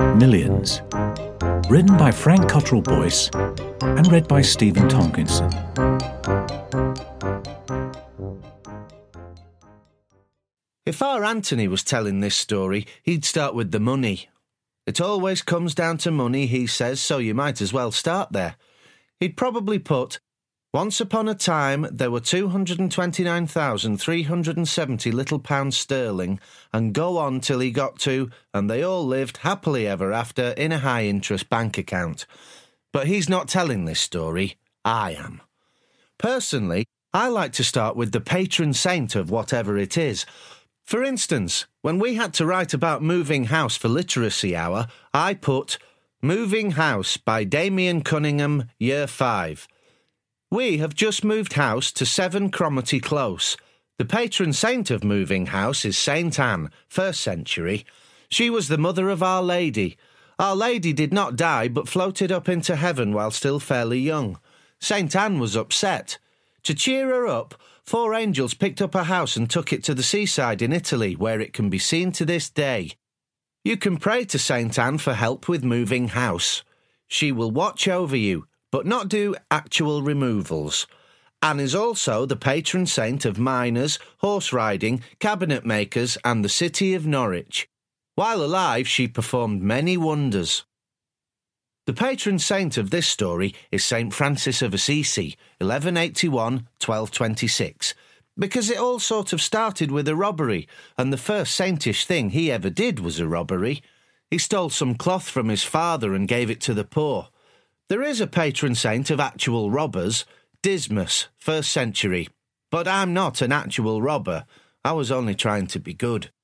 Millions. Written by Frank Cottrell Boyce and read by Stephen Tomkinson. If our Anthony was telling this story, he'd start with the money. It always comes down to money, he says, so you might as well start there. He'd probably put, once upon a time there were 229,370 little pounds sterling, and go on till he got to, and they all lived happily ever after in a high-interest bank account. But he's not telling this story, I am. Personally, I like to start with the patron saint of whatever it is. For instance, when we had to write about moving house for Literacy Hour, I put Moving House by Damien Cunningham, Year 5. We have just moved house to 7 Cromarty Close. The patron saint of moving house is Saint Anne, 1st century. She was the mother of Our Lady. Our Lady did not die but floated up into heaven while still fairly young. Saint Anne was upset. To cheer her up, 4 angels picked up her house and took it to the seaside in Italy, where it can be seen to this day. You can pray to Saint Anne for help with moving house. She will watch over you, but not do actual removals. Anne is also the patron saint of miners, horse riding, cabinet makers, and the city of Norwich. While alive, she performed many wonders. The patron saint of this story is St. Francis of Assisi, 1181-1226, because it all sort of started with a robbery, and the first saintish thing he ever did was a robbery. He stole some cloth from his father and gave it to the poor. There is a patron saint of actual robbers, Dismas, 1st century, but I'm not an actual robber. I was only trying to be good.